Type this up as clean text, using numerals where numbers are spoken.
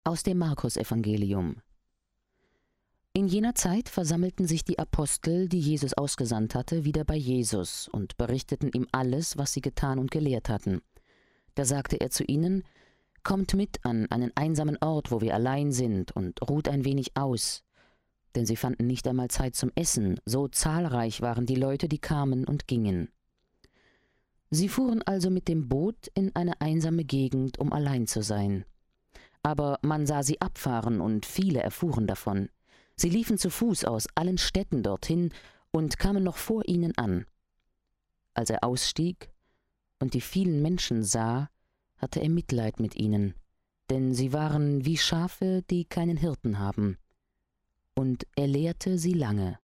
Aus dem Markus-Evangelium. In jener Zeit versammelten sich die Apostel, die Jesus ausgesandt hatte, wieder bei Jesus und berichteten ihm alles, was sie getan und gelehrt hatten. Da sagte er zu ihnen: »Kommt mit an einen einsamen Ort, wo wir allein sind, und ruht ein wenig aus.« Denn sie fanden nicht einmal Zeit zum Essen, so zahlreich waren die Leute, die kamen und gingen. Sie fuhren also mit dem Boot in eine einsame Gegend, um allein zu sein. Aber man sah sie abfahren, und viele erfuhren davon. Sie liefen zu Fuß aus allen Städten dorthin und kamen noch vor ihnen an. Als er ausstieg und die vielen Menschen sah, hatte er Mitleid mit ihnen, denn sie waren wie Schafe, die keinen Hirten haben. Und er lehrte sie lange.